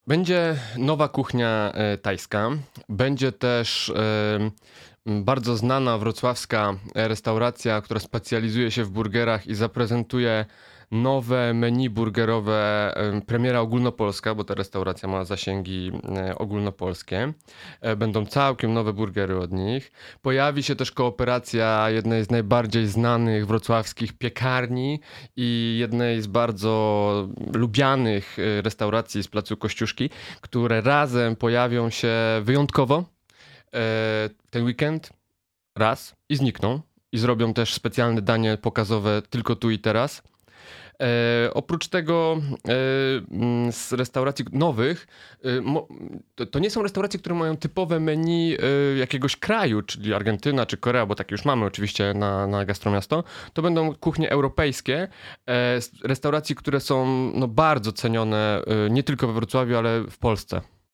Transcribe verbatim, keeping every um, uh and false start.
Będzie nowa kuchnia e, tajska. Będzie też e, m, bardzo znana wrocławska e, restauracja, która specjalizuje się w burgerach i zaprezentuje nowe menu burgerowe, e, premiera ogólnopolska, bo ta restauracja ma zasięgi e, ogólnopolskie. E, Będą całkiem nowe burgery od nich. Pojawi się też kooperacja jednej z najbardziej znanych wrocławskich piekarni i jednej z bardzo lubianych y, restauracji z Placu Kościuszki, które razem pojawią się wyjątkowo e, w ten weekend raz i znikną. I zrobią też specjalne danie pokazowe tylko tu i teraz. E, oprócz tego e, mm, z restauracji nowych, e, mo, to, to nie są restauracje, które mają typowe menu e, jakiegoś kraju, czyli Argentyna czy Korea, bo takie już mamy oczywiście na, na Gastromiasto. To będą kuchnie europejskie, e, z restauracji, które są no, bardzo cenione e, nie tylko we Wrocławiu, ale w Polsce.